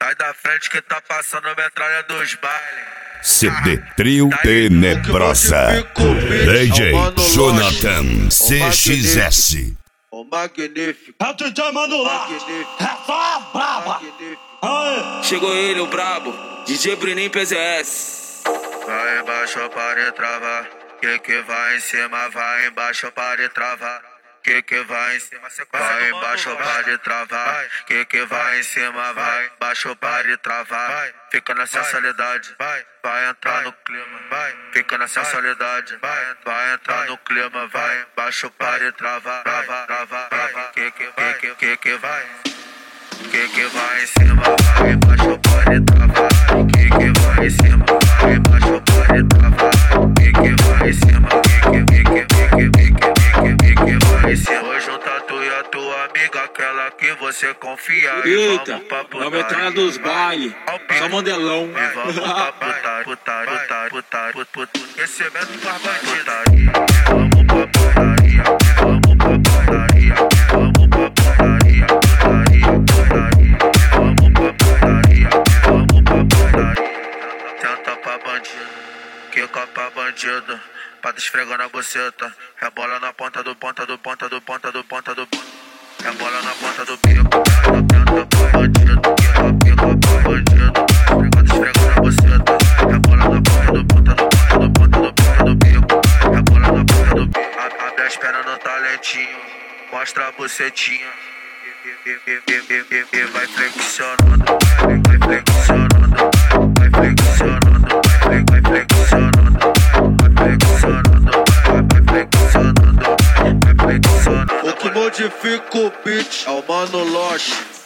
Sai da frente que tá passando metralha dos bailes. CD Trio Tenebrosa. DJ Jonathan CXS. O magnífico. É o DJ Mano lá. É só braba. Chegou ele, o brabo. DJ Bruninho PZS. Vai embaixo para travar. Que vai em cima, vai embaixo para travar. Que vai em cima, vai embaixo para travar. Que vai em cima, vai embaixo para travar. Fica na sensualidade, vai entrar no clima. Fica na sensualidade, vai entrar no clima. Vai embaixo para travar. Que vai. Que vai em cima, vai embaixo para travar. Que vai em cima, vai embaixo para travar. Que vai em cima, que vai em cima. Vou juntar tu e a tua amiga, aquela que você confia. Eita, na metralha dos bailes. Só modelão. E vamos pra putaria. Recebendo pra bandida. Vamos pra putaria. Vamos pra putaria. Vamos pra putaria. Vamos pra putaria. Vamos pra putaria. Tenta pra bandido. Quica pra bandido. Pata esfregando a buceta. Rebola na ponta do ponta. Rebola na ponta do bico. Tenta pra bandido. Quica pra bandido. Pata esfregando a buceta. Rebola na ponta do bico. Rebola na ponta do bico. Abre as pernas no talentinho. Mostra a bucetinha. E vai flexionando. Vai flexionando. Vai flexionando. Vai flexionando. O que modifica o beat é o Mano Loche.